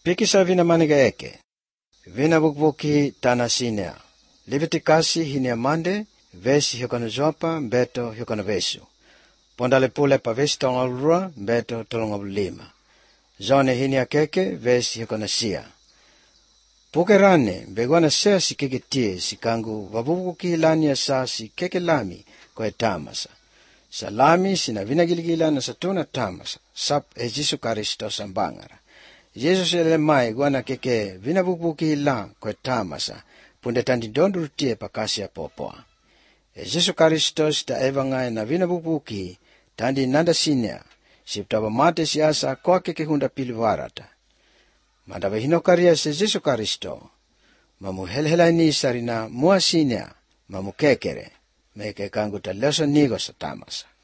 Pikisa vina maniga eke. Vina bukbuki tana sinea. Levitikasi hinia mande, vesi hiokana zopa, beto hiokana vesu. Pondale pule pa vesi tolongalurua, beto tolongalulima. Zone hinia keke, vesi hiokana sia. Puke rane, begwana sea si keke tie, si kangu wabubuki hilani ya saa si keke lami koe tamasa. Sa lami sina vinagiligila na satuna tamasa, sap Jesu Kristo sambangara. Jesus ele mai gwana keke vinabubuki hila koe tamasa, punde tandi dondu tie pakasi ya popoa. Jesu Kristo sita evangai na vinabubuki, tandi nanda sinea, siptaba mate siasa koa keke hunda piliwarata. Mandaba hinokaria se Jesu Kristo, mamu helhela ni sarina mua sinea, mamu kekere, meke kangu ta leso nigo sa tamasa.